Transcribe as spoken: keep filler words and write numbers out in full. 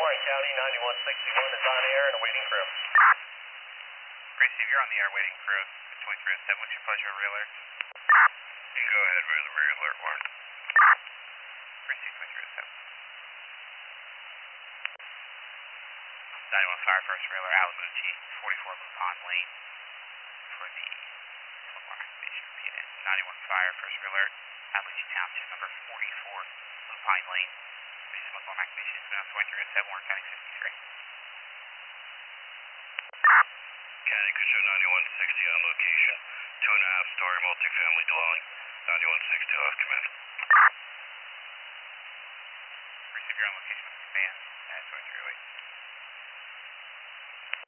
Warren County, ninety-one sixty-one is on air and awaiting crew. Gracie, if you're on the air waiting crew, twenty-three oh seven, what's your pleasure of relay? You go ahead with the rear alert, Warren. Gracie, twenty-three oh seven. ninety-one Fire, first relay, Alamucci, forty-four Blue Pond Lane for the smoke alarm activation. Repeat it. ninety-one Fire, first relay, Alamucci Township, number forty-four Blue Pine Lane. Smoke alarm activation has been on twenty-three oh seven, Warren County fifty-three. County Cruiser ninety-one sixty on location. Two and a half story multifamily dwelling. ninety-one sixty off command. Receive your on location with command at twenty-three oh eight.